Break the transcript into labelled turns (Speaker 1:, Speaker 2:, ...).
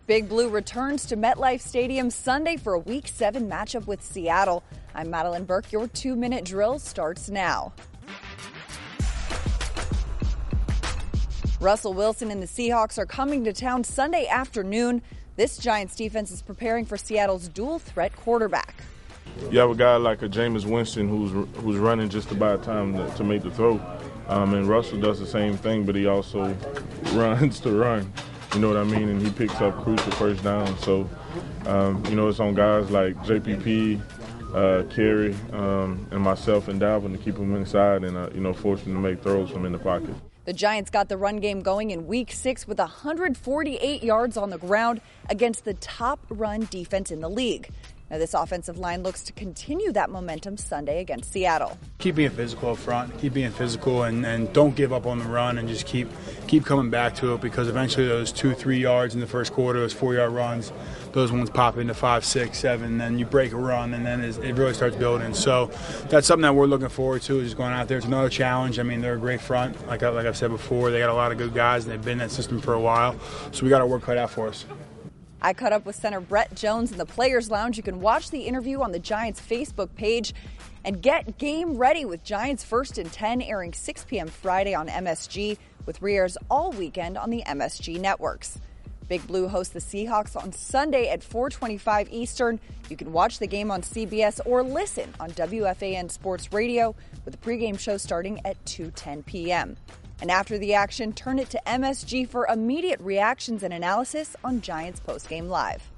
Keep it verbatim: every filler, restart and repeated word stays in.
Speaker 1: Big Blue returns to MetLife Stadium Sunday for a Week seven matchup with Seattle. I'm Madeline Burke. Your two-minute drill starts now. Russell Wilson and the Seahawks are coming to town Sunday afternoon. This Giants defense is preparing for Seattle's dual-threat quarterback.
Speaker 2: You have a guy like a Jameis Winston who's who's running just about time to, to make the throw. Um, and Russell does the same thing, but he also runs to run. You know what I mean? And he picks up crucial first down. So, um, you know, it's on guys like J P P, uh, Kerry, um, and myself and Dalvin to keep them inside and, uh, you know, force them to make throws from in the pocket.
Speaker 1: The Giants got the run game going in Week six with one hundred forty-eight yards on the ground against the top run defense in the league. Now, this offensive line looks to continue that momentum Sunday against Seattle.
Speaker 3: Keep being physical up front, keep being physical, and, and don't give up on the run, and just keep keep coming back to it, because eventually those two, three yards in the first quarter, those four-yard runs, those ones pop into five, six, seven, then you break a run, and then it really starts building. So that's something that we're looking forward to, is just going out there. It's another challenge. I mean, they're a great front. Like, I, like I've said before, they got a lot of good guys, and they've been in that system for a while. So we got our work cut out for us.
Speaker 1: I caught up with center Brett Jones in the Players Lounge. You can watch the interview on the Giants Facebook page and get game ready with Giants First and ten airing six p.m. Friday on M S G, with re-airs all weekend on the M S G networks. Big Blue hosts the Seahawks on Sunday at four twenty-five Eastern. You can watch the game on C B S or listen on W F A N Sports Radio, with the pregame show starting at two ten p.m. And after the action, turn it to M S G for immediate reactions and analysis on Giants Postgame Live.